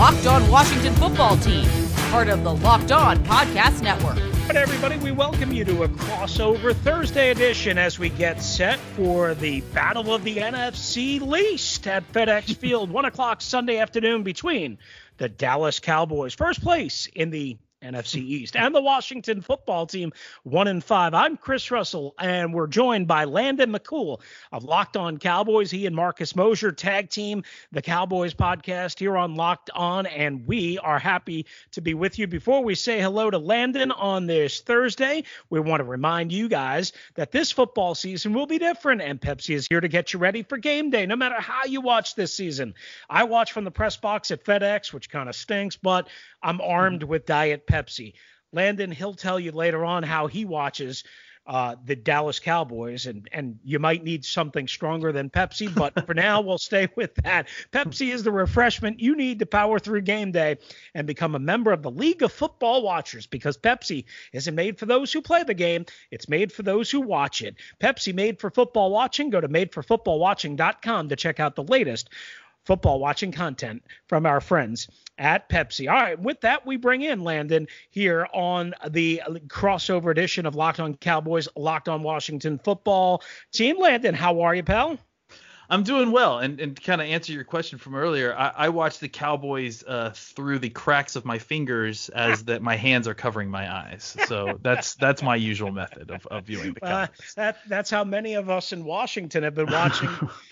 Locked On Washington Football Team, part of the Locked On Podcast Network. All right, everybody, we welcome you to a crossover Thursday edition as we get set for the Battle of the NFC Least at FedEx Field, 1 o'clock Sunday afternoon between the Dallas Cowboys, first place in the NFC East, and the Washington Football Team, 1-5. I'm Chris Russell, and we're joined by Landon McCool of Locked On Cowboys. He and Marcus Mosher tag team the Cowboys podcast here on Locked On, and we are happy to be with you. Before we say hello to Landon on this Thursday, we want to remind you guys that this football season will be different, and Pepsi is here to get you ready for game day, no matter how you watch this season. I watch from the press box at FedEx, which kind of stinks, but I'm armed with Diet Pepsi. Landon, he'll tell you later on how he watches the Dallas Cowboys, and you might need something stronger than Pepsi, but for now, we'll stay with that. Pepsi is the refreshment you need to power through game day and become a member of the League of Football Watchers, because Pepsi isn't made for those who play the game. It's made for those who watch it. Pepsi, made for football watching. Go to madeforfootballwatching.com to check out the latest football watching content from our friends at Pepsi. All right, with that, we bring in Landon here on the crossover edition of Locked On Cowboys, Locked On Washington Football Team. Landon, how are you, pal? I'm doing well, and to kind of answer your question from earlier, I watch the Cowboys through the cracks of my fingers as that my hands are covering my eyes. So that's my usual method of viewing the Cowboys. That's how many of us in Washington have been watching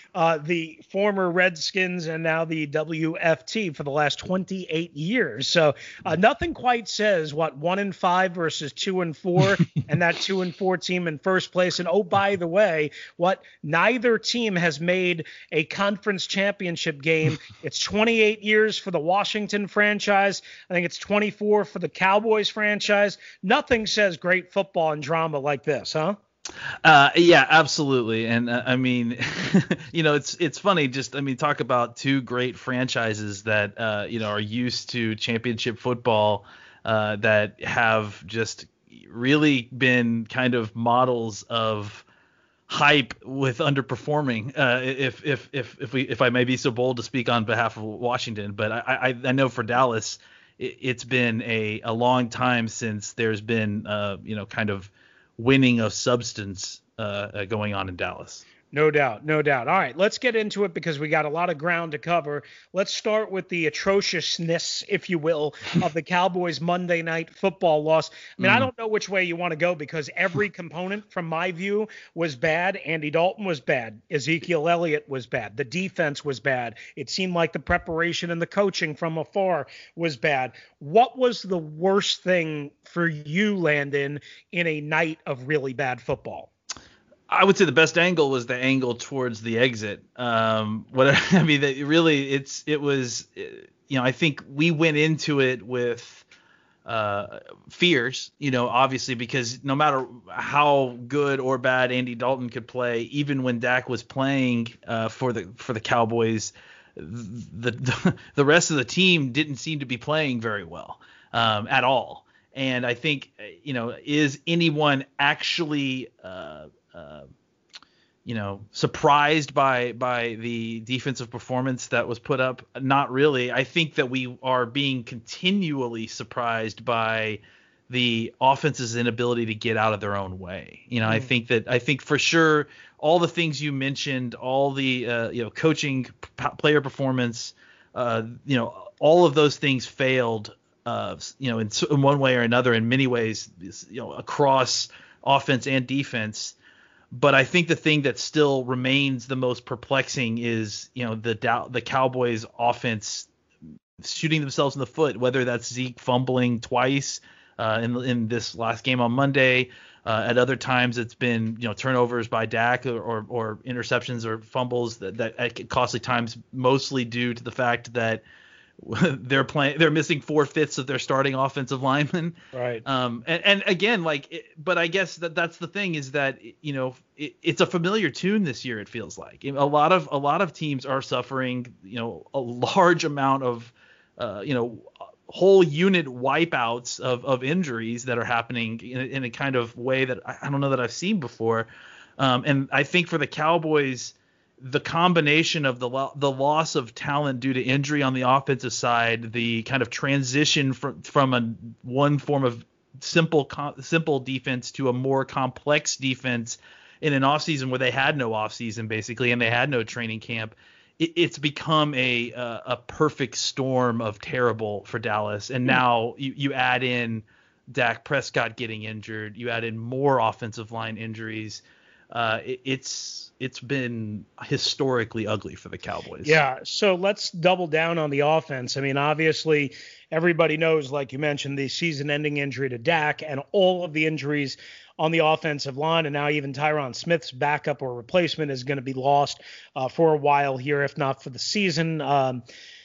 the former Redskins and now the WFT for the last 28 years. So nothing quite says 1-5 versus 2-4 and that 2-4 team in first place. And oh, by the way, neither team has made a conference championship game. It's 28 years for the Washington franchise. I think it's 24 for the Cowboys franchise. Nothing says great football and drama like this, huh? Yeah, absolutely. And I mean, it's funny. Talk about two great franchises that, are used to championship football, that have just really been kind of models of hype with underperforming, if I may be so bold to speak on behalf of Washington. But I know for Dallas, it's been a long time since there's been kind of winning of substance going on in Dallas. No doubt. All right, let's get into it because we got a lot of ground to cover. Let's start with the atrociousness, if you will, of the Cowboys' Monday Night Football loss. I mean, I don't know which way you want to go because every component, from my view, was bad. Andy Dalton was bad. Ezekiel Elliott was bad. The defense was bad. It seemed like the preparation and the coaching from afar was bad. What was the worst thing for you, Landon, in a night of really bad football? I would say the best angle was the angle towards the exit. I think we went into it with fears, obviously, because no matter how good or bad Andy Dalton could play, even when Dak was playing for the Cowboys, the rest of the team didn't seem to be playing very well at all. And I think, is anyone actually surprised by the defensive performance that was put up? Not really. I think that we are being continually surprised by the offense's inability to get out of their own way. I think for sure all the things you mentioned, all the coaching, player performance, all of those things failed. In one way or another, in many ways, across offense and defense. But I think the thing that still remains the most perplexing is, the Cowboys offense shooting themselves in the foot, whether that's Zeke fumbling twice in this last game on Monday. At other times, it's been, turnovers by Dak or interceptions or fumbles that at costly times, mostly due to the fact that they're missing 4/5 of their starting offensive linemen. Right. And again, but I guess that's the thing is that, it's a familiar tune this year. It feels like a lot of teams are suffering, a large amount of, whole unit wipeouts of injuries that are happening in a kind of way that I don't know that I've seen before. And I think for the Cowboys, the combination of the loss of talent due to injury on the offensive side, the kind of transition from one form of simple defense to a more complex defense in an offseason where they had no offseason basically, and they had no training camp. It's become a perfect storm of terrible for Dallas. And now you add in Dak Prescott getting injured, you add in more offensive line injuries. It's been historically ugly for the Cowboys. Yeah, so let's double down on the offense. I mean, obviously, everybody knows, like you mentioned, the season-ending injury to Dak and all of the injuries on the offensive line, and now even Tyron Smith's backup or replacement is going to be lost for a while here, if not for the season. I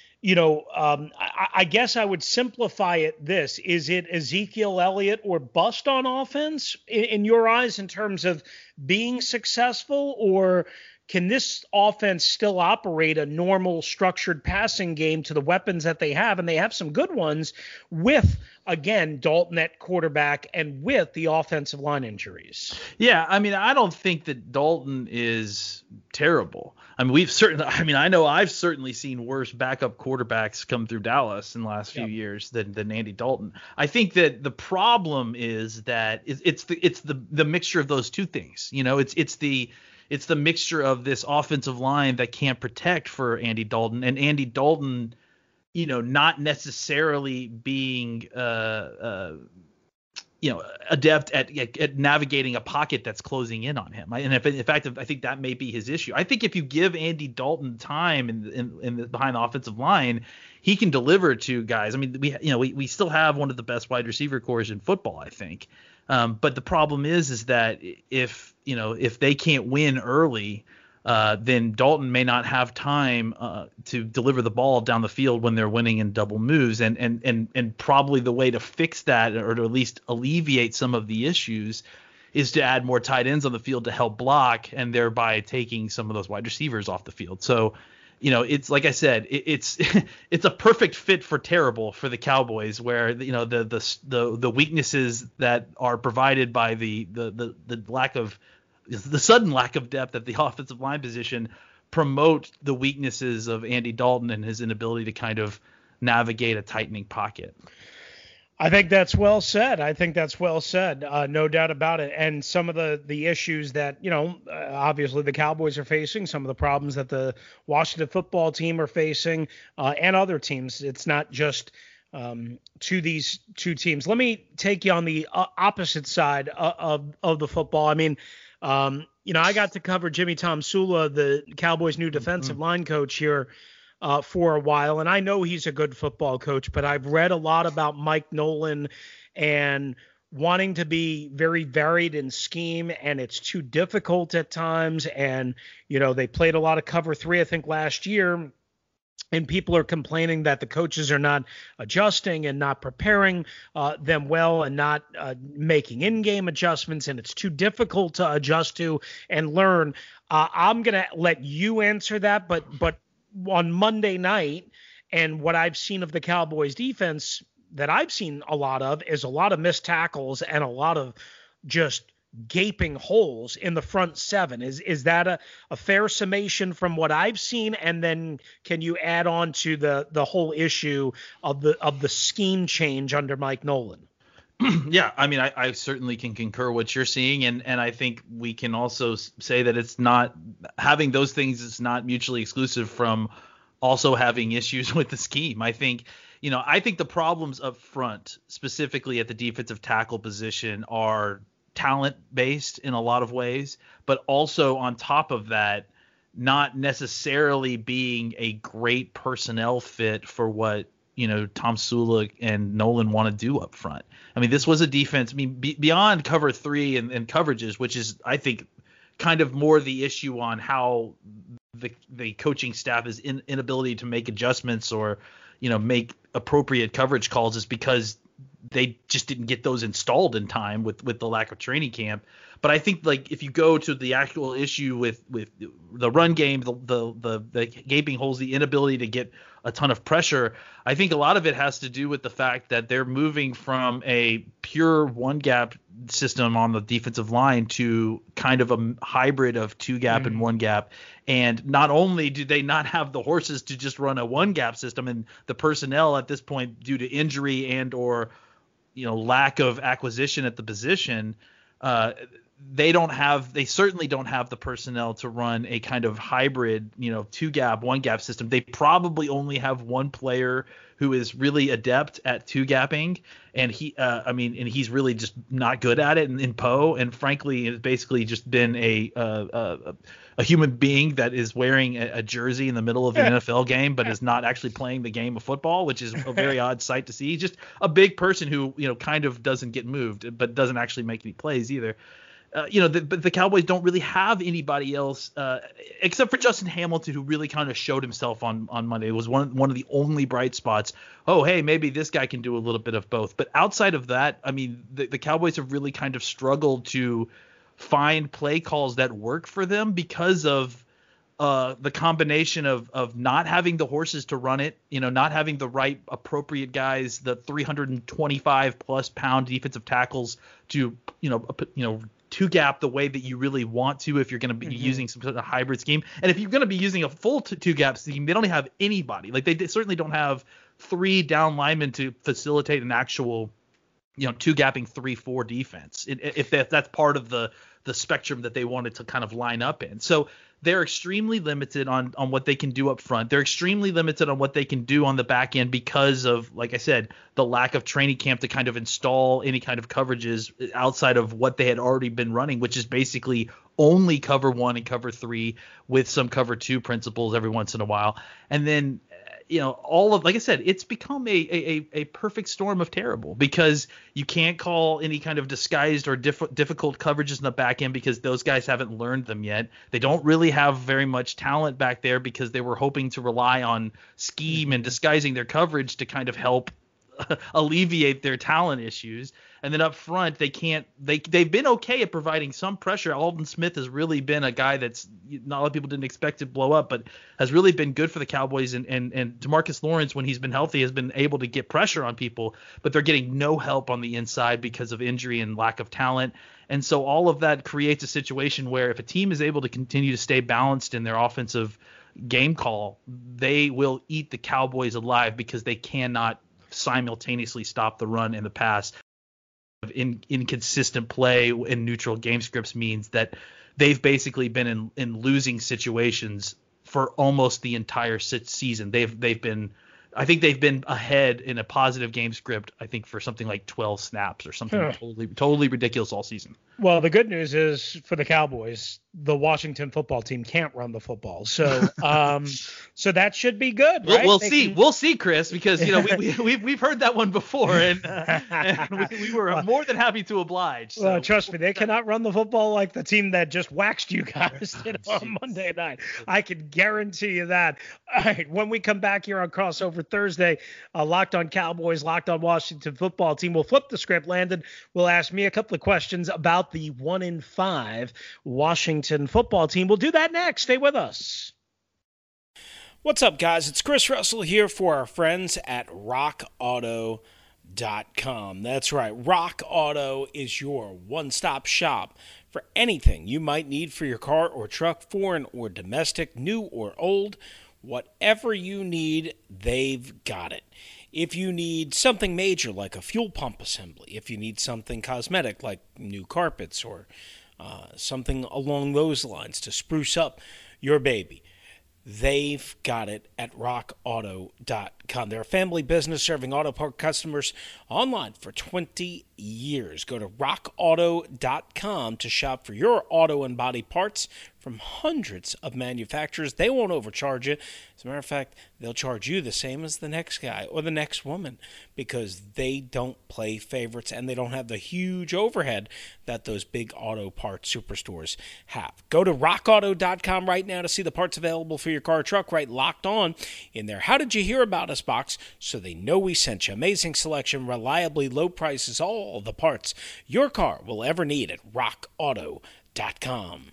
guess I would simplify it this. Is it Ezekiel Elliott or bust on offense in your eyes in terms of being successful, or can this offense still operate a normal structured passing game to the weapons that they have? And they have some good ones with, again, Dalton at quarterback and with the offensive line injuries. Yeah, I mean, I don't think that Dalton is terrible. I mean, I know I've certainly seen worse backup quarterbacks come through Dallas in the last few years than Andy Dalton. I think that the problem is that it's the mixture of those two things. It's the mixture of this offensive line that can't protect for Andy Dalton, and Andy Dalton, not necessarily being adept at navigating a pocket that's closing in on him. And in fact, I think that may be his issue. I think if you give Andy Dalton time in behind the offensive line, he can deliver to guys. I mean, we still have one of the best wide receiver cores in football, I think. But the problem is that if they can't win early, then Dalton may not have time to deliver the ball down the field when they're winning in double moves. And probably the way to fix that, or to at least alleviate some of the issues, is to add more tight ends on the field to help block, and thereby taking some of those wide receivers off the field. So, it's like I said, it's a perfect fit for terrible for the Cowboys, where the weaknesses that are provided by the sudden lack of depth at the offensive line position promote the weaknesses of Andy Dalton and his inability to kind of navigate a tightening pocket. I think that's well said. No doubt about it. And some of the issues that, obviously the Cowboys are facing, some of the problems that the Washington football team are facing, and other teams. It's not just to these two teams. Let me take you on the opposite side of the football. I mean, I got to cover Jimmy Tomsula, the Cowboys' new defensive line coach here, for a while, and I know he's a good football coach, but I've read a lot about Mike Nolan and wanting to be very varied in scheme, and it's too difficult at times. And, they played a lot of cover 3, I think, last year, and people are complaining that the coaches are not adjusting and not preparing them well, and not making in-game adjustments, and it's too difficult to adjust to and learn. I'm going to let you answer that, but on Monday night, and what I've seen of the Cowboys defense that I've seen a lot of is a lot of missed tackles and a lot of just gaping holes in the front seven. Is that a fair summation from what I've seen? And then can you add on to the whole issue of the scheme change under Mike Nolan? Yeah, I mean, I certainly can concur what you're seeing, and I think we can also say that it's not having those things is not mutually exclusive from also having issues with the scheme. I think the problems up front, specifically at the defensive tackle position, are talent based in a lot of ways, but also on top of that, not necessarily being a great personnel fit for what Tomsula and Nolan want to do up front. I mean, this was a defense. I mean, beyond cover 3 and coverages, which is, I think, kind of more the issue on how the coaching staff is inability to make adjustments or, make appropriate coverage calls, is because they just didn't get those installed in time with the lack of training camp. But I think, like, if you go to the actual issue with the run game, the gaping holes, the inability to get a ton of pressure, I think a lot of it has to do with the fact that they're moving from a pure one gap system on the defensive line to kind of a hybrid of 2-gap and 1-gap. And not only do they not have the horses to just run a 1-gap system, and the personnel at this point, due to injury and or lack of acquisition at the position, they certainly don't have the personnel to run a kind of hybrid, 2-gap, 1-gap system. They probably only have one player who is really adept at 2-gapping, and he's really just not good at it in Poe. And frankly, it's basically just been a human being that is wearing a jersey in the middle of an NFL game, but is not actually playing the game of football, which is a very odd sight to see. He's just a big person who, kind of doesn't get moved, but doesn't actually make any plays either. But the Cowboys don't really have anybody else except for Justin Hamilton, who really kind of showed himself on Monday. It was one of the only bright spots. Oh, hey, maybe this guy can do a little bit of both. But outside of that, I mean, the Cowboys have really kind of struggled to find play calls that work for them because of the combination of not having the horses to run it, not having the right appropriate guys, the 325 plus pound defensive tackles to, 2-gap the way that you really want to if you're going to be using some sort of hybrid scheme. And if you're going to be using a full 2-gap scheme, they don't have anybody. Like they certainly don't have 3 down linemen to facilitate an actual, 2-gapping 3-4 defense. If that's part of the spectrum that they wanted to kind of line up in. So they're extremely limited on what they can do up front. They're extremely limited on what they can do on the back end because of, like I said, the lack of training camp to kind of install any kind of coverages outside of what they had already been running, which is basically only cover 1 and cover 3 with some cover 2 principles every once in a while. And then, like I said, it's become a perfect storm of terrible because you can't call any kind of disguised or difficult coverages in the back end because those guys haven't learned them yet. They don't really have very much talent back there because they were hoping to rely on scheme and disguising their coverage to kind of help alleviate their talent issues. And then up front, they've been okay at providing some pressure. Aldon Smith has really been a guy that's not a lot of people didn't expect to blow up, but has really been good for the Cowboys. And DeMarcus Lawrence, when he's been healthy, has been able to get pressure on people, but they're getting no help on the inside because of injury and lack of talent. And so all of that creates a situation where if a team is able to continue to stay balanced in their offensive game call, they will eat the Cowboys alive because they cannot simultaneously stop the run and the pass. Inconsistent play in neutral game scripts means that they've basically been in losing situations for almost the entire season. They've been ahead in a positive game script, I think, for something like 12 snaps or something totally ridiculous all season. Well, the good news is for the Cowboys, the Washington football team can't run the football. So so that should be good, right? We'll see, Chris, because we've heard that one before, and we were more than happy to oblige. So. Well, trust me, they cannot run the football like the team that just waxed you guys on Monday night. I can guarantee you that. All right, when we come back here on Crossover Thursday, Locked on Cowboys, Locked on Washington football team, we'll flip the script. Landon will ask me a couple of questions about the 1-5 Washington football team. We'll do that next. Stay with us. What's up, guys? It's Chris Russell here for our friends at RockAuto.com. That's right. Rock Auto is your one-stop shop for anything you might need for your car or truck, foreign or domestic, new or old. Whatever you need, they've got it. If you need something major like a fuel pump assembly, if you need something cosmetic like new carpets or something along those lines to spruce up your baby, they've got it at RockAuto.com. They're a family business serving auto part customers online for 20 years. Go to RockAuto.com to shop for your auto and body parts from hundreds of manufacturers. They won't overcharge you. As a matter of fact, they'll charge you the same as the next guy or the next woman because they don't play favorites and they don't have the huge overhead that those big auto parts superstores have. Go to RockAuto.com right now to see the parts available for your car or truck. Right, Locked On in there. How did you hear about us box so they know we sent you. Amazing selection, reliably low prices, all the parts your car will ever need at RockAuto.com.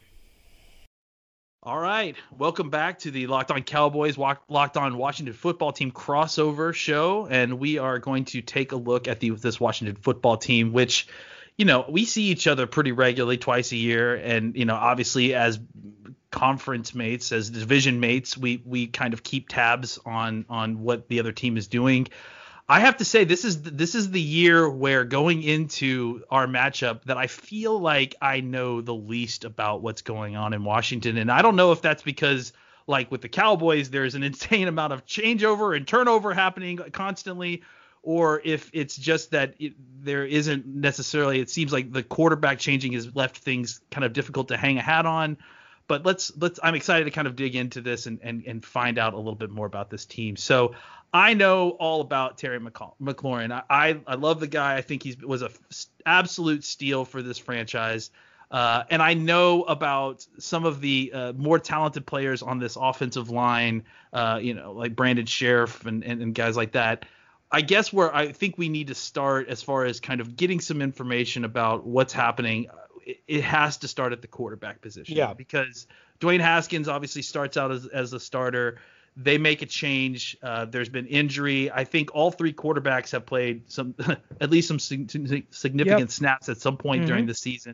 All right, welcome back to the Locked On Cowboys, Locked On Washington football team crossover show, and we are going to take a look at this Washington football team, which, we see each other pretty regularly, twice a year, and obviously as conference mates, as division mates, we kind of keep tabs on what the other team is doing. I have to say this is the year where, going into our matchup, that I feel like I know the least about what's going on in Washington. And I don't know if that's because, like with the Cowboys, there's an insane amount of changeover and turnover happening constantly, or if it's just that there isn't necessarily, it seems like the quarterback changing has left things kind of difficult to hang a hat on. But I'm excited to kind of dig into this and find out a little bit more about this team. So I know all about Terry McLaurin. I love the guy. I think he was a absolute steal for this franchise. And I know about some of the more talented players on this offensive line, like Brandon Sheriff and guys like that. I guess where I think we need to start as far as kind of getting some information about what's happening, it has to start at the quarterback position. Yeah. Because Dwayne Haskins obviously starts out as a starter. They make a change. There's been injury. I think all three quarterbacks have played at least some significant snaps at some point during the season.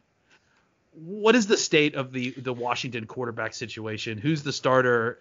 What is the state of the Washington quarterback situation? Who's the starter?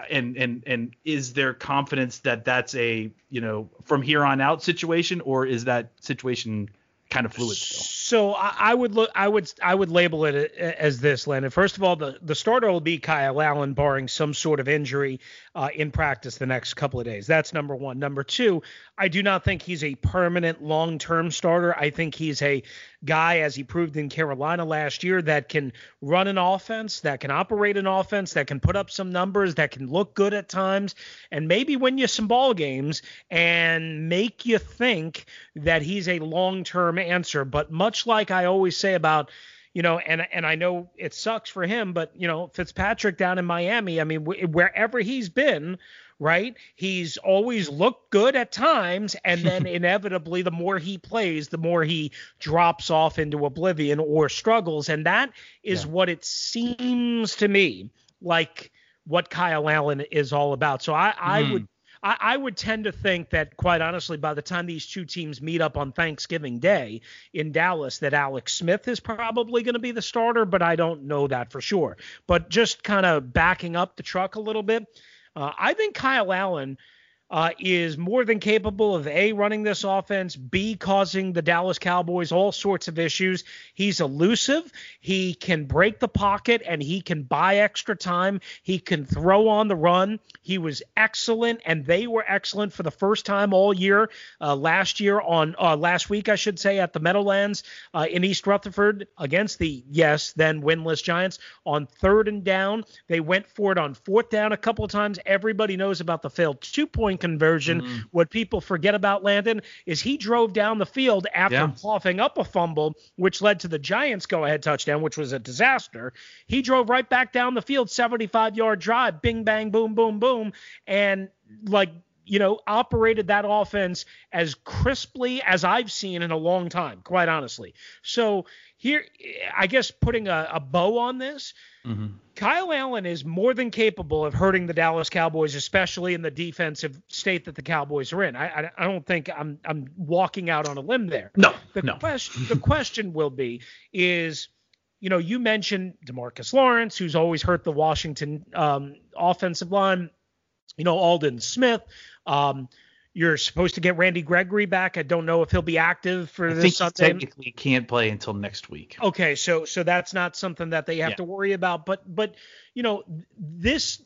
And is there confidence that that's a, from here on out situation, or is that situation kind of fluid still? So I would label it as this, Landon. First of all, the starter will be Kyle Allen, barring some sort of injury in practice the next couple of days. That's number one. Number two, I do not think he's a permanent long-term starter. I think he's a guy, as he proved in Carolina last year, that can run an offense, that can operate an offense, that can put up some numbers, that can look good at times, and maybe win you some ball games and make you think that he's a long-term answer. But much like I always say about, and I know it sucks for him, but, Fitzpatrick down in Miami, I mean, wherever he's been, right, he's always looked good at times, and then inevitably the more he plays, the more he drops off into oblivion or struggles. And that is what it seems to me like what Kyle Allen is all about. So I would tend to think that, quite honestly, by the time these two teams meet up on Thanksgiving Day in Dallas, that Alex Smith is probably going to be the starter, but I don't know that for sure. But just kind of backing up the truck a little bit, I think Kyle Allen is more than capable of A, running this offense, B, causing the Dallas Cowboys all sorts of issues. He's elusive. He can break the pocket, and he can buy extra time. He can throw on the run. He was excellent, and they were excellent for the first time all year. Last week, I should say, at the Meadowlands in East Rutherford against the, then winless Giants on 3rd and down. They went for it on 4th down a couple of times. Everybody knows about the failed 2-point conversion. What people forget about Landon is he drove down the field after coughing up a fumble, which led to the Giants' go-ahead touchdown, which was a disaster. He drove right back down the field, 75-yard drive, bing, bang, boom, boom, boom, and operated that offense as crisply as I've seen in a long time, quite honestly. So here, I guess putting a bow on this, Kyle Allen is more than capable of hurting the Dallas Cowboys, especially in the defensive state that the Cowboys are in. I don't think I'm walking out on a limb there. The question will be is, you mentioned DeMarcus Lawrence, who's always hurt the Washington offensive line. Aldon Smith. You're supposed to get Randy Gregory back. I don't know if he'll be active for this Sunday. He technically can't play until next week. Okay, so that's not something that they have to worry about. But this,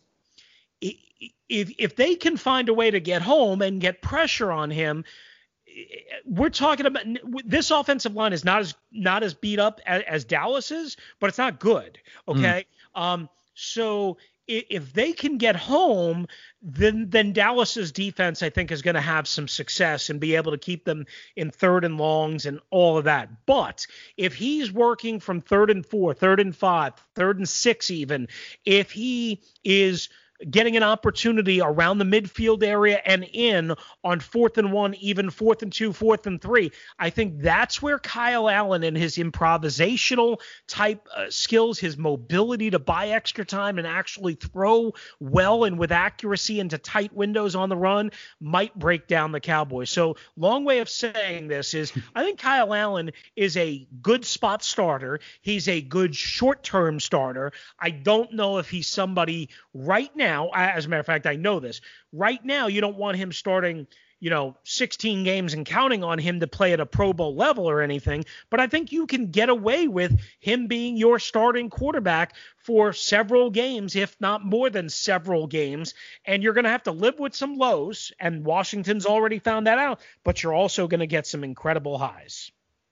if they can find a way to get home and get pressure on him, we're talking about this offensive line is not as beat up as Dallas is, but it's not good. Okay, so if they can get home, then Dallas's defense, I think, is going to have some success and be able to keep them in 3rd and longs and all of that. But if he's working from 3rd and 4, 3rd and 5, 3rd and 6 even, if he is getting an opportunity around the midfield area and in on 4th and 1, even 4th and 2, 4th and 3. I think that's where Kyle Allen and his improvisational type skills, his mobility to buy extra time and actually throw well and with accuracy into tight windows on the run might break down the Cowboys. So long way of saying this is I think Kyle Allen is a good spot starter. He's a good short-term starter. I don't know if he's somebody right now. As a matter of fact, I know this. Right now, you don't want him starting, 16 games and counting on him to play at a Pro Bowl level or anything. But I think you can get away with him being your starting quarterback for several games, if not more than several games. And you're going to have to live with some lows, and Washington's already found that out. But you're also going to get some incredible highs.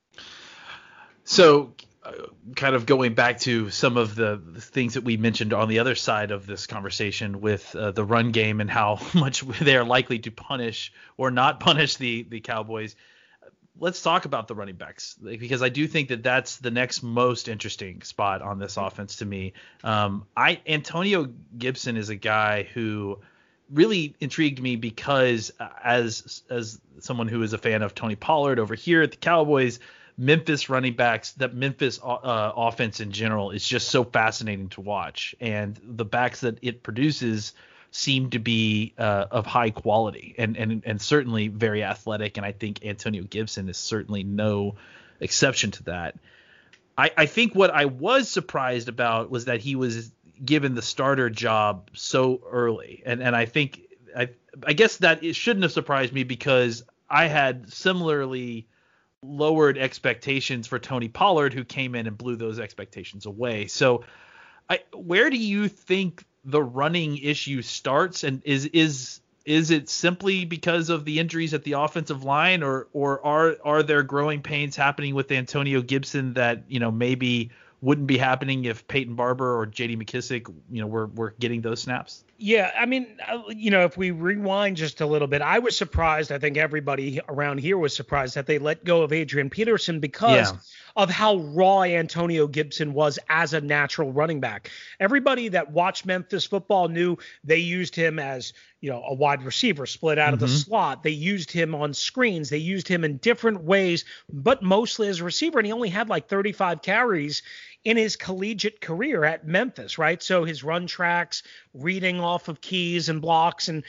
So kind of going back to some of the things that we mentioned on the other side of this conversation with the run game and how much they are likely to punish or not punish the Cowboys. Let's talk about the running backs, because I do think that that's the next most interesting spot on this offense to me. Antonio Gibson is a guy who really intrigued me because as someone who is a fan of Tony Pollard over here at the Cowboys, Memphis running backs, that Memphis offense in general is just so fascinating to watch. And the backs that it produces seem to be of high quality and certainly very athletic. And I think Antonio Gibson is certainly no exception to that. I think what I was surprised about was that he was given the starter job so early. And I think I guess that it shouldn't have surprised me, because I had similarly lowered expectations for Tony Pollard, who came in and blew those expectations away. So where do you think the running issue starts? And is it simply because of the injuries at the offensive line, or are there growing pains happening with Antonio Gibson that, maybe wouldn't be happening if Peyton Barber or J.D. McKissic, were getting those snaps? Yeah, I mean, if we rewind just a little bit, I was surprised. I think everybody around here was surprised that they let go of Adrian Peterson because of how raw Antonio Gibson was as a natural running back. Everybody that watched Memphis football knew they used him as, a wide receiver split out of the slot. They used him on screens. They used him in different ways, but mostly as a receiver. And he only had like 35 carries in his collegiate career at Memphis, right? So his run tracks, reading off of keys and blocks, and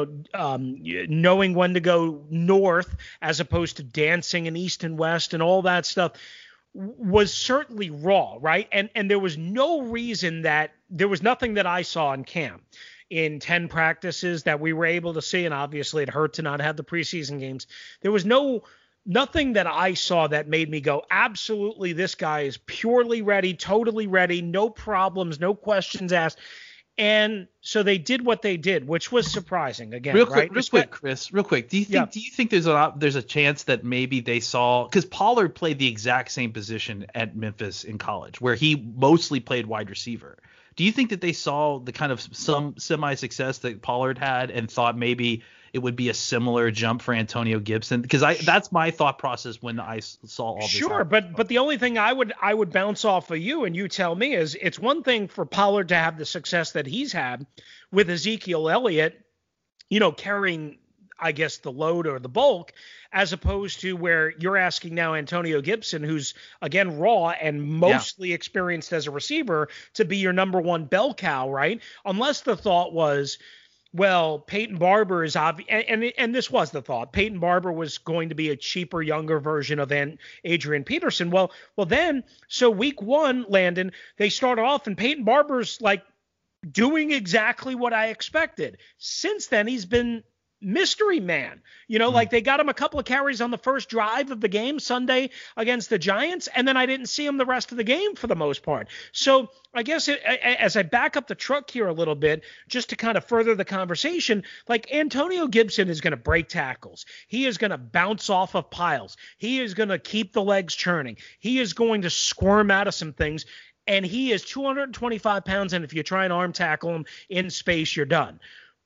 knowing when to go north as opposed to dancing in east and west and all that stuff was certainly raw, right? And there was no reason that there was nothing that I saw in camp in 10 practices that we were able to see, and obviously it hurt to not have the preseason games. There was nothing that I saw that made me go, absolutely, this guy is purely ready, totally ready, no problems, no questions asked. And so they did what they did, which was surprising. Again, real quick, Chris. Do you think there's a chance that maybe they saw, because Pollard played the exact same position at Memphis in college, where he mostly played wide receiver. Do you think that they saw the kind of some semi-success that Pollard had and thought maybe it would be a similar jump for Antonio Gibson? Because that's my thought process when I saw all this. Sure, but the only thing I would bounce off of you and you tell me is it's one thing for Pollard to have the success that he's had with Ezekiel Elliott, carrying, I guess, the load or the bulk, as opposed to where you're asking now Antonio Gibson, who's, again, raw and mostly experienced as a receiver, to be your number one bell cow, right? Unless the thought was, well, Peyton Barber is obvious, and this was the thought. Peyton Barber was going to be a cheaper, younger version of Adrian Peterson. Well, then, so week one, Landon, they start off, and Peyton Barber's like doing exactly what I expected. Since then, he's been mystery man. Like they got him a couple of carries on the first drive of the game Sunday against the Giants, and then I didn't see him the rest of the game for the most part. So I guess as I back up the truck here a little bit, just to kind of further the conversation, like Antonio Gibson is going to break tackles. He is going to bounce off of piles. He is going to keep the legs churning. He is going to squirm out of some things. And he is 225 pounds, and if you try and arm tackle him in space, you're done.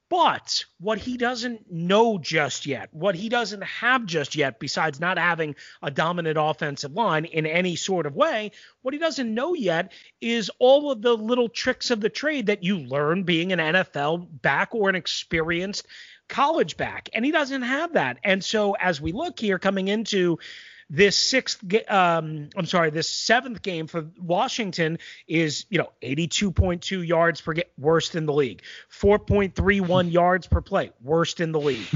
But what he doesn't know just yet, what he doesn't have just yet, besides not having a dominant offensive line in any sort of way, what he doesn't know yet is all of the little tricks of the trade that you learn being an NFL back or an experienced college back. And he doesn't have that. And so as we look here coming into this seventh game for Washington is, 82.2 yards per game, worst in the league. 4.31 yards per play, worst in the league.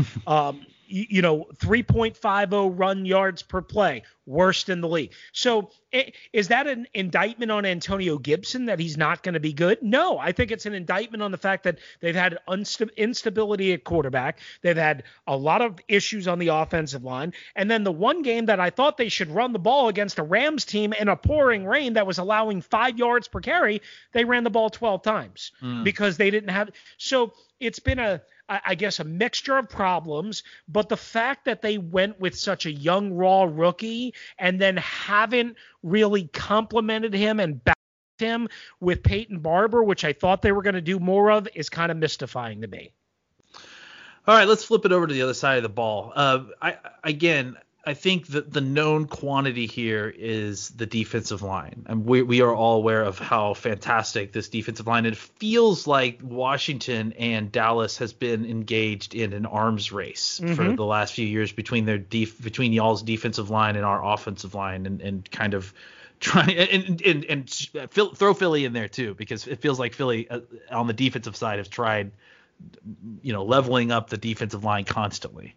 3.50 run yards per play, worst in the league. So is that an indictment on Antonio Gibson that he's not going to be good? No, I think it's an indictment on the fact that they've had instability at quarterback. They've had a lot of issues on the offensive line. And then the one game that I thought they should run the ball against a Rams team in a pouring rain that was allowing 5 yards per carry, they ran the ball 12 times because they didn't have. So it's been a mixture of problems, but the fact that they went with such a young, raw rookie and then haven't really complimented him and backed him with Peyton Barber, which I thought they were going to do more of, is kind of mystifying to me. All right, let's flip it over to the other side of the ball. I think that the known quantity here is the defensive line. And we are all aware of how fantastic this defensive line is. It feels like Washington and Dallas has been engaged in an arms race for the last few years between between y'all's defensive line and our offensive line, and kind of try and throw Philly in there too, because it feels like Philly on the defensive side has tried, leveling up the defensive line constantly.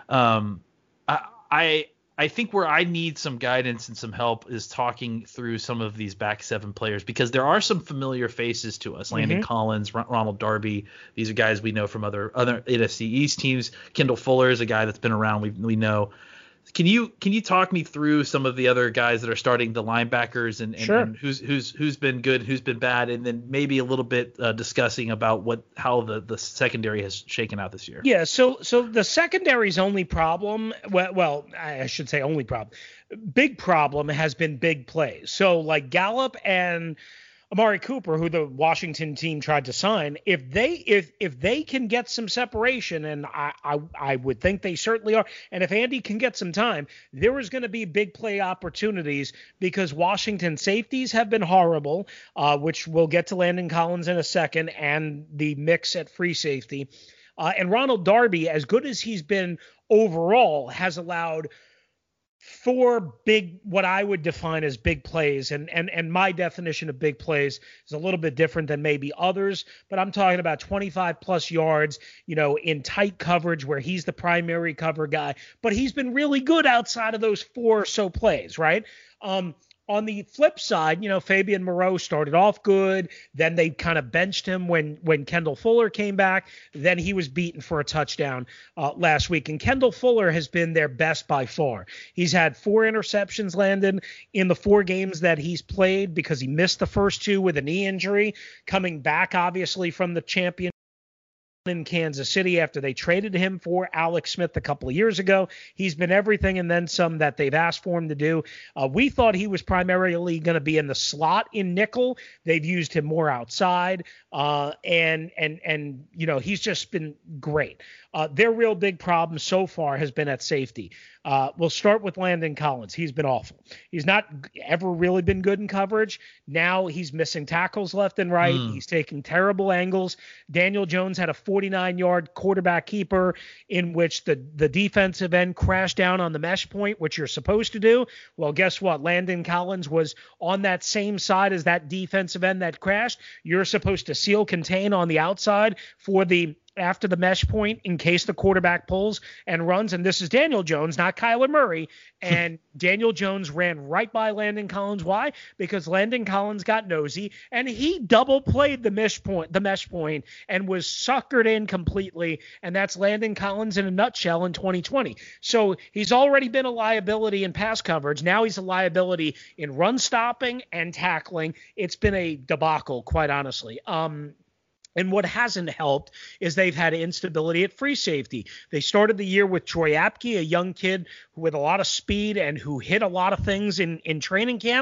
I think where I need some guidance and some help is talking through some of these back seven players, because there are some familiar faces to us. Landon Collins, Ronald Darby. These are guys we know from other NFC East teams. Kendall Fuller is a guy that's been around. We know. Can you talk me through some of the other guys that are starting, the linebackers, and who's been good, who's been bad, and then maybe a little bit discussing about how the secondary has shaken out this year? Yeah, so the secondary's only problem, well, I should say only problem, big problem has been big plays. So like Gallup and Amari Cooper, who the Washington team tried to sign, if they can get some separation, and I would think they certainly are, and if Andy can get some time, there is going to be big play opportunities, because Washington safeties have been horrible, which we'll get to Landon Collins in a second, and the mix at free safety. And Ronald Darby, as good as he's been overall, has allowed 4 big, what I would define as big plays. And my definition of big plays is a little bit different than maybe others, but I'm talking about 25 plus yards, in tight coverage where he's the primary cover guy, but he's been really good outside of those 4 or so plays, right? On the flip side, Fabian Moreau started off good. Then they kind of benched him when Kendall Fuller came back. Then he was beaten for a touchdown last week. And Kendall Fuller has been their best by far. He's had 4 interceptions landed in the 4 games that he's played, because he missed the first 2 with a knee injury, coming back obviously from the champion in Kansas City after they traded him for Alex Smith a couple of years ago. He's been everything and then some that they've asked for him to do. We thought he was primarily going to be in the slot in nickel. They've used him more outside, and he's just been great. Their real big problem so far has been at safety. We'll start with Landon Collins. He's been awful. He's not ever really been good in coverage. Now he's missing tackles left and right. He's taking terrible angles. Daniel Jones had a 49-yard quarterback keeper in which the defensive end crashed down on the mesh point, which you're supposed to do. Well, guess what? Landon Collins was on that same side as that defensive end that crashed. You're supposed to seal contain on the outside for after the mesh point in case the quarterback pulls and runs. And this is Daniel Jones, not Kyler Murray. And Daniel Jones ran right by Landon Collins. Why? Because Landon Collins got nosy and he double played the mesh point and was suckered in completely. And that's Landon Collins in a nutshell in 2020. So he's already been a liability in pass coverage. Now he's a liability in run stopping and tackling. It's been a debacle, quite honestly. And what hasn't helped is they've had instability at free safety. They started the year with Troy Apke, a young kid with a lot of speed and who hit a lot of things in training camp.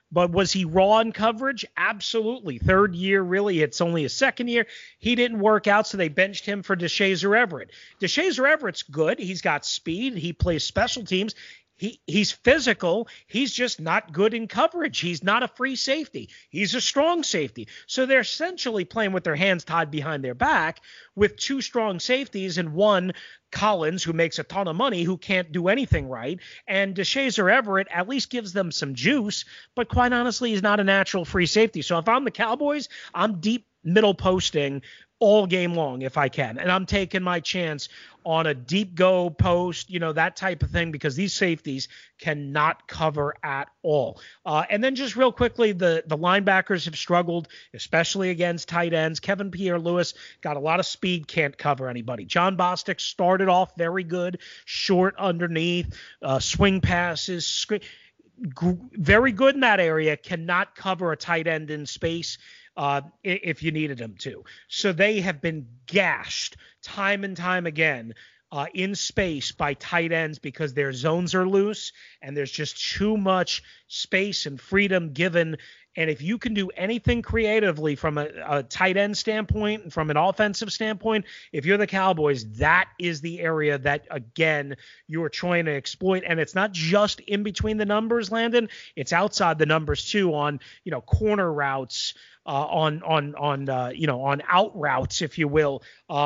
But was he raw in coverage? Absolutely. Third year, really. It's only his second year. He didn't work out, so they benched him for Deshazor Everett. Deshazor Everett's good. He's got speed. He plays special teams. He's physical. He's just not good in coverage. He's not a free safety. He's a strong safety. So they're essentially playing with their hands tied behind their back with two strong safeties and one Collins, who makes a ton of money, who can't do anything right. And Deshazor Everett at least gives them some juice, but quite honestly, he's not a natural free safety. So if I'm the Cowboys, I'm deep middle posting all game long if I can. And I'm taking my chance on a deep go post, that type of thing, because these safeties cannot cover at all. And then just real quickly, the linebackers have struggled, especially against tight ends. Kevin Pierre-Louis got a lot of speed, can't cover anybody. John Bostic started off very good, short underneath, swing passes, very good in that area, cannot cover a tight end in space if you needed them to. So they have been gashed time and time again in space by tight ends because their zones are loose and there's just too much space and freedom given. And if you can do anything creatively from a tight end standpoint and from an offensive standpoint, if you're the Cowboys, that is the area that, again, you're trying to exploit. And it's not just in between the numbers, Landon. It's outside the numbers, too, on, corner routes, on out routes, if you will,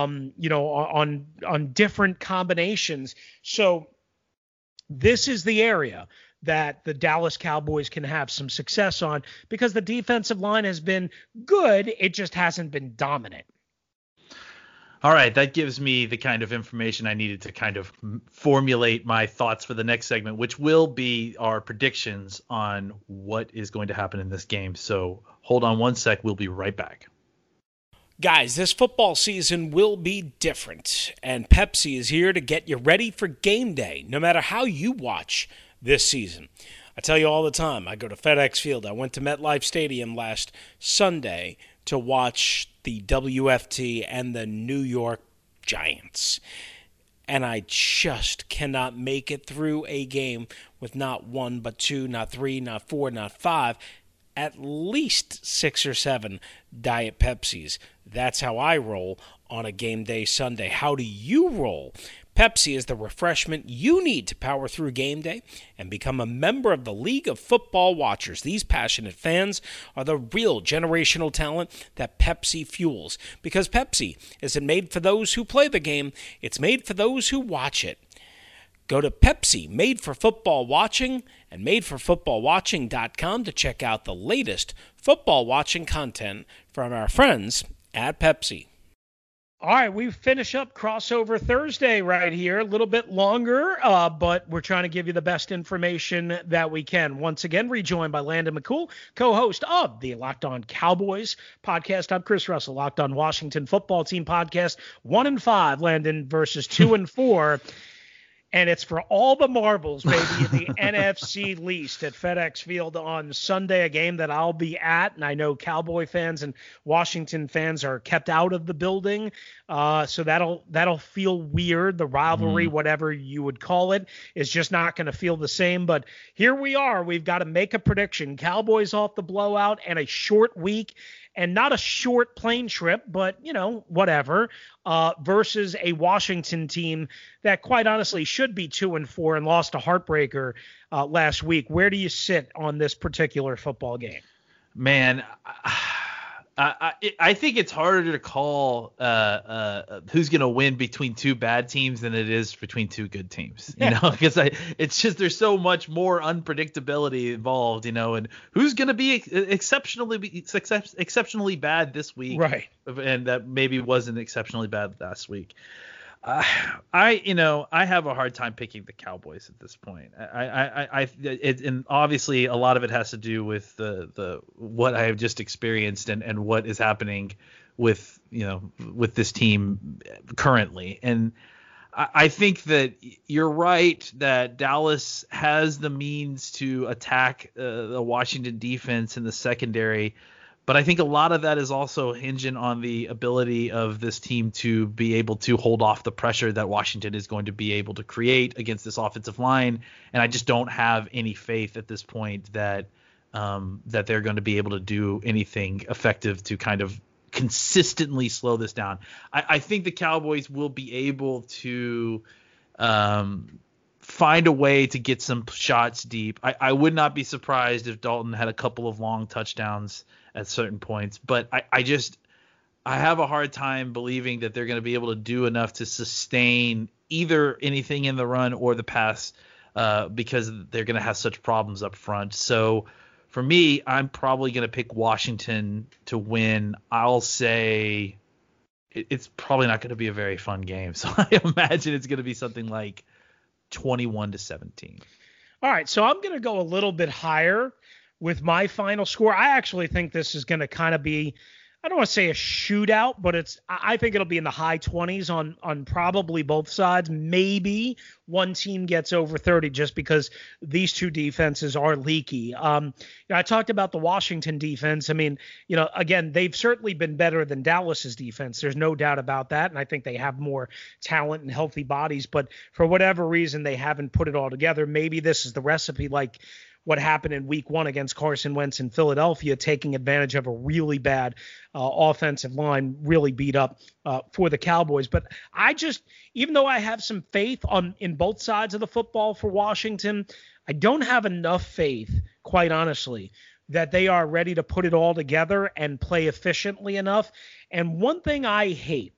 on different combinations. So this is the area that the Dallas Cowboys can have some success on because the defensive line has been good. It just hasn't been dominant. All right, that gives me the kind of information I needed to kind of formulate my thoughts for the next segment, which will be our predictions on what is going to happen in this game. So hold on one sec. We'll be right back. Guys, this football season will be different, and Pepsi is here to get you ready for game day, no matter how you watch this season. I tell you all the time, I go to FedEx Field. I went to MetLife Stadium last Sunday to watch the WFT and the New York Giants. And I just cannot make it through a game with not one, but two, not three, not four, not five, at least 6 or 7 Diet Pepsis. That's how I roll on a game day Sunday. How do you roll? Pepsi is the refreshment you need to power through game day and become a member of the League of Football Watchers. These passionate fans are the real generational talent that Pepsi fuels. Because Pepsi isn't made for those who play the game, it's made for those who watch it. Go to Pepsi, Made for Football Watching, and madeforfootballwatching.com to check out the latest football watching content from our friends at Pepsi. All right, we finish up Crossover Thursday right here. A little bit longer, but we're trying to give you the best information that we can. Once again, rejoined by Landon McCool, co-host of the Locked On Cowboys podcast. I'm Chris Russell, Locked On Washington Football Team podcast. 1-5, Landon, versus 2-4. And it's for all the marbles, baby, in the NFC least at FedEx Field on Sunday, a game that I'll be at. And I know Cowboy fans and Washington fans are kept out of the building. So that'll feel weird. The rivalry, whatever you would call it, is just not going to feel the same. But here we are. We've got to make a prediction. Cowboys off the blowout and a short week. And not a short plane trip, but, whatever, versus a Washington team that, quite honestly, should be 2-4 and lost a heartbreaker last week. Where do you sit on this particular football game? Man, I think it's harder to call who's going to win between two bad teams than it is between two good teams, because it's just there's so much more unpredictability involved, and who's going to be exceptionally bad this week, right? And that maybe wasn't exceptionally bad last week. I have a hard time picking the Cowboys at this point. And obviously a lot of it has to do with the what I have just experienced and what is happening with this team currently. And I think that you're right that Dallas has the means to attack the Washington defense in the secondary. But I think a lot of that is also hinging on the ability of this team to be able to hold off the pressure that Washington is going to be able to create against this offensive line. And I just don't have any faith at this point that that they're going to be able to do anything effective to kind of consistently slow this down. I think the Cowboys will be able to find a way to get some shots deep. I would not be surprised if Dalton had a couple of long touchdowns at certain points, but I have a hard time believing that they're going to be able to do enough to sustain either anything in the run or the pass because they're going to have such problems up front. So for me, I'm probably going to pick Washington to win. I'll say it's probably not going to be a very fun game. So I imagine it's going to be something like 21-17. All right, so I'm going to go a little bit higher with my final score. I actually think this is going to kind of be, I don't want to say a shootout, but I think it'll be in the high 20s on probably both sides. Maybe one team gets over 30 just because these two defenses are leaky. I talked about the Washington defense. I mean, again, they've certainly been better than Dallas's defense. There's no doubt about that. And I think they have more talent and healthy bodies, but for whatever reason, they haven't put it all together. Maybe this is the recipe, like what happened in week 1 against Carson Wentz in Philadelphia, taking advantage of a really bad offensive line, really beat up for the Cowboys. But even though I have some faith in both sides of the football for Washington, I don't have enough faith, quite honestly, that they are ready to put it all together and play efficiently enough. And one thing I hate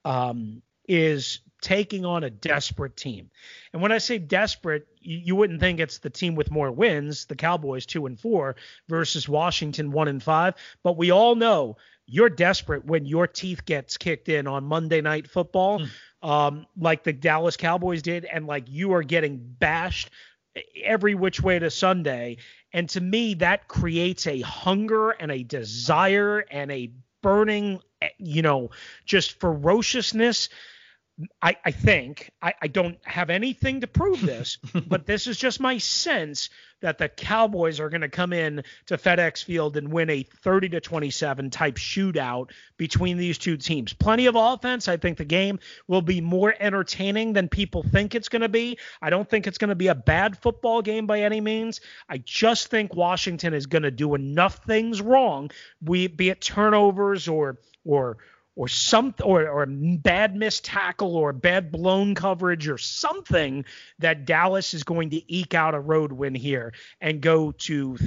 is taking on a desperate team. And when I say desperate, you wouldn't think it's the team with more wins, the Cowboys 2-4 versus Washington 1-5. But we all know you're desperate when your teeth gets kicked in on Monday Night Football, like the Dallas Cowboys did, and like you are getting bashed every which way to Sunday. And to me, that creates a hunger and a desire and a burning, just ferociousness. I think, I don't have anything to prove this, but this is just my sense that the Cowboys are going to come in to FedEx Field and win a 30-27 type shootout between these two teams. Plenty of offense. I think the game will be more entertaining than people think it's going to be. I don't think it's going to be a bad football game by any means. I just think Washington is going to do enough things wrong, be it turnovers or a bad missed tackle or bad blown coverage or something, that Dallas is going to eke out a road win here and go to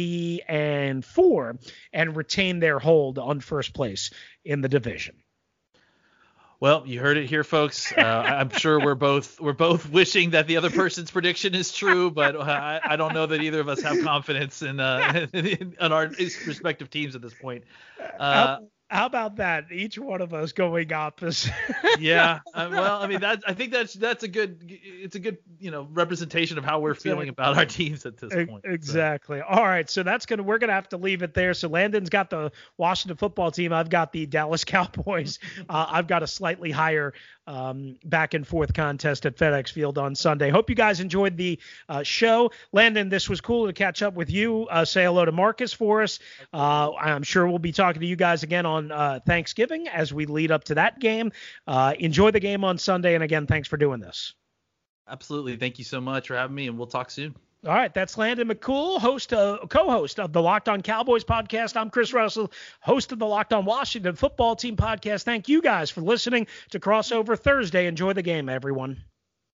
3-4 and retain their hold on first place in the division. Well, you heard it here, folks. I'm sure we're both wishing that the other person's prediction is true, but I don't know that either of us have confidence in our respective teams at this point. How about that? Each one of us going opposite. Yeah. Well, I mean, I think that's a good representation of how we're feeling about our teams at this point. Exactly. So. All right. So we're going to have to leave it there. So Landon's got the Washington football team. I've got the Dallas Cowboys. I've got a slightly higher back and forth contest at FedEx Field on Sunday. Hope you guys enjoyed the show. Landon, this was cool to catch up with you. Say hello to Marcus for us. I'm sure we'll be talking to you guys again on Thanksgiving as we lead up to that game. Enjoy the game on Sunday. And again, thanks for doing this. Absolutely. Thank you so much for having me, and we'll talk soon. All right, that's Landon McCool, co-host of the Locked On Cowboys podcast. I'm Chris Russell, host of the Locked On Washington Football Team podcast. Thank you guys for listening to Crossover Thursday. Enjoy the game, everyone.